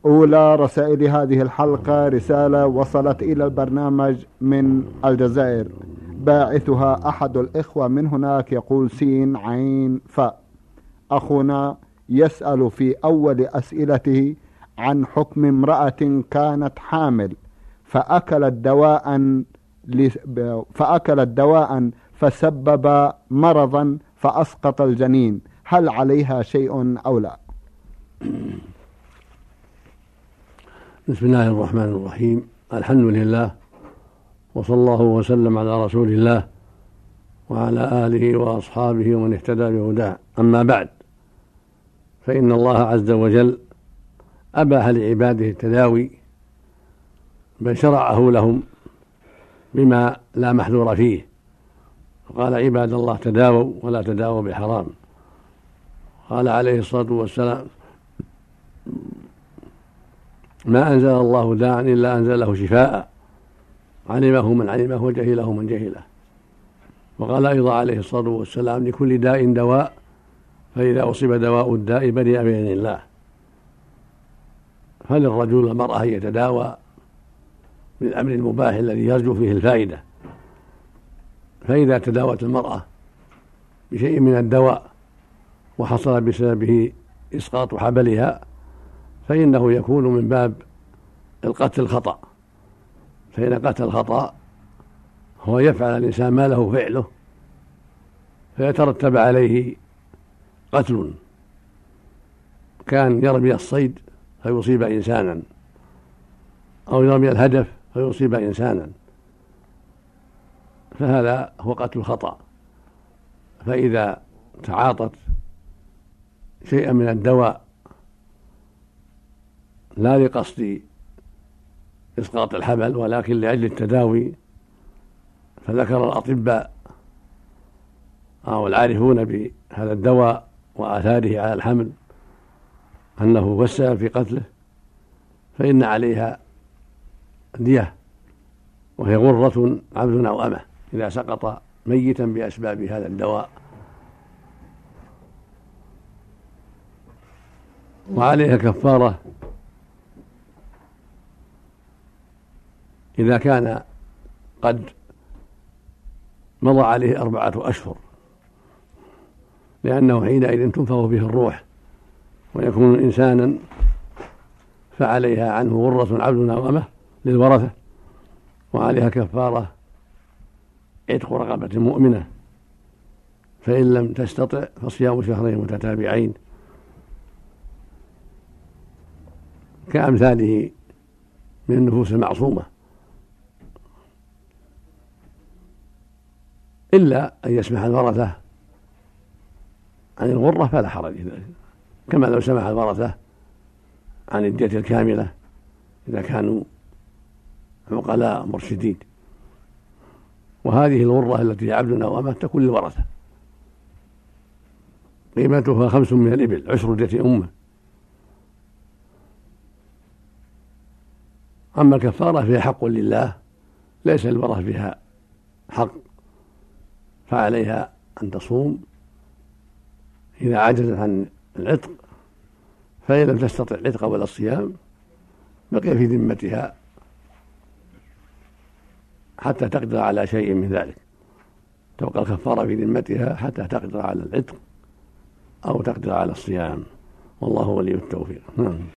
أولى رسائل هذه الحلقة رسالة وصلت إلى البرنامج من الجزائر، باعثها أحد الإخوة من هناك، يقول سين عين فاء. أخونا يسأل في أول أسئلته عن حكم امرأة كانت حامل فأكلت دواء فسبب مرضا فأسقط الجنين، هل عليها شيء أو لا؟ بسم الله الرحمن الرحيم، الحمد لله، وصلى الله وسلم على رسول الله وعلى آله وأصحابه ومن اهتدى بهداه. أما بعد، فإن الله عز وجل أباح لعباده التداوي، بل شرعه لهم بما لا محذور فيه، قال عباد الله تداووا ولا تداووا بحرام. قال عليه الصلاة والسلام: ما أنزل الله داعا إلا أنزله شفاء، علمه من علمه وجهله من جهله. وقال أيضا عليه الصلاة والسلام: لكل داء دواء، فإذا أصيب دواء الداء برئ بإذن الله. فللرجل والمرأة أن يتداوى بالأمر المباح الذي يرجو فيه الفائدة. فإذا تداوت المرأة بشيء من الدواء وحصل بسببه إسقاط حبلها، فإنه يكون من باب القتل الخطأ. فإن قتل الخطأ هو يفعل الإنسان ما له فعله فيترتب عليه قتل، كان يرمي الصيد فيصيب إنسانا، أو يرمي الهدف فيصيب إنسانا، فهذا هو قتل الخطأ. فإذا تعاطت شيئا من الدواء لا لقصد إسقاط الحبل ولكن لأجل التداوي، فذكر الأطباء أو العارفون بهذا الدواء وآثاره على الحمل أنه هو السبب في قتله، فإن عليها دية، وهي غرة عبد أو أمة إذا سقط ميتا بأسباب هذا الدواء. وعليها كفارة إذا كان قد مضى عليه 4 أشهر، لأنه حينئذ تنفخ فيه الروح ويكون إنسانا، فعليها عنه غرة عبد أو أمة للورثة. وعليها كفارة عتق رقبة مؤمنة، فإن لم تستطع فصيام شهرين متتابعين كأمثاله من النفوس المعصومة، إلا أن يسمح الورثة عن الغرة فلا حرج في ذلك، كما لو سمح الورثة عن الدية الكاملة إذا كانوا عقلاء مرشدين. وهذه الغرة التي هي عبد أو أمة تكون للورثة، قيمتها 5 من الإبل، عشر دية أمه. أما الكفارة فهي حق لله، ليس للورثة فيها حق، فعليها أن تصوم إذا عجزت عن العتق، فإن لم تستطع العتق ولا الصيام بقي في ذمتها حتى تقدر على شيء من ذلك، تبقى الكفارة في ذمتها حتى تقدر على العتق أو تقدر على الصيام، والله ولي التوفيق.